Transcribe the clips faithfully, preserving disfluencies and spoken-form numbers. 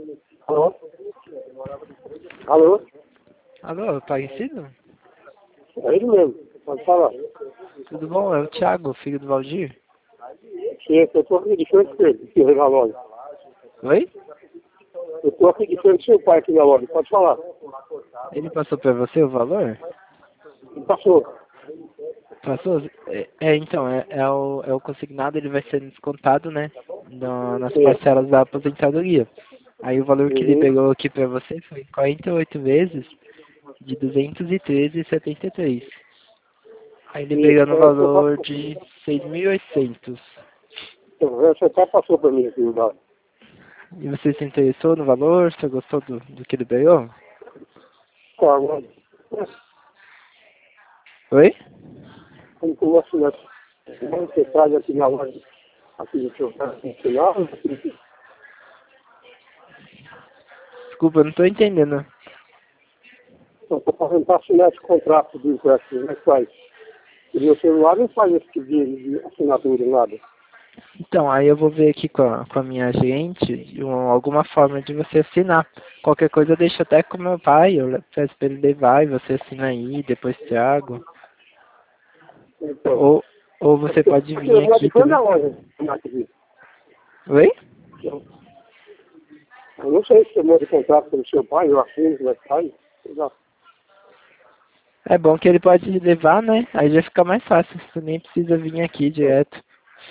Alô? Alô? Alô, Aparecido? É ele mesmo, pode falar. Tudo bom? É o Thiago, filho do Valdir. Sim, eu estou aqui de frente com ele, aqui na loja. Oi? Eu estou aqui de frente com seu pai aqui na loja, pode falar. Ele passou pra você o valor? Ele passou. Passou? É, é, então, é, é, o, é o consignado, ele vai ser descontado, né? No, nas Sim. parcelas da aposentadoria. Aí o valor que ele Uhum. pegou aqui pra você foi quarenta e oito vezes de duzentos e treze vírgula setenta e três. Aí ele Isso, pegou no é, seu pai, valor de seis mil e oitocentos. então, seu pai passou para mim aqui no lado. E você se interessou no valor? Você gostou do, do que ele pegou? Tá, agora, Oi? como que eu vou assinar? Você traz aqui na loja, aqui no seu pai, no final, Desculpa, eu não tô entendendo. eu estou fazendo para assinar esse contrato do empréstimo, como é que faz? E meu celular não faz esse pedido de assinatura, nada. Então, aí eu vou ver aqui com a, com a minha agente um- alguma forma de você assinar. Qualquer coisa eu deixo até com meu pai, eu le- peço pra ele levar e você assina aí, depois Thiago. Então, Ou, ou você aqui, pode aqui eu vir vou de aqui frente da também. loja, aqui. Oi? Eu, eu não sei se você manda contrato pelo seu pai, eu assino, como é que faz. Sei lá. É bom que ele pode levar, né? Aí já fica mais fácil, você nem precisa vir aqui Então, direto.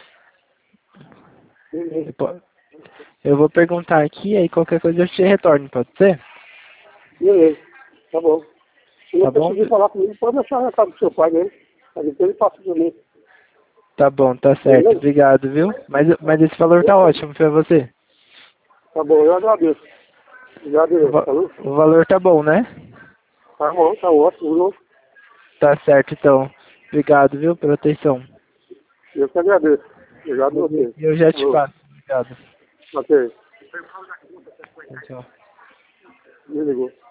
beleza, Eu, po- eu vou perguntar aqui, aí qualquer coisa eu te retorno, pode ser? beleza, tá bom. Se não Tá bom? conseguir falar comigo, pode deixar na casa do seu pai mesmo. Aí depois ele passa pra mim. Tá bom, tá certo. Beleza? Obrigado, viu? Mas, mas esse valor tá ótimo pra você. Tá bom, eu agradeço. O, Obrigado, va- falou? o valor tá bom, né? Tá bom, tá ótimo, viu? Tá certo, então. Obrigado, viu, pela atenção. Eu que agradeço. Obrigado a E você. eu já te Falou. passo. Obrigado. Ok, Tchau, tchau. me ligou.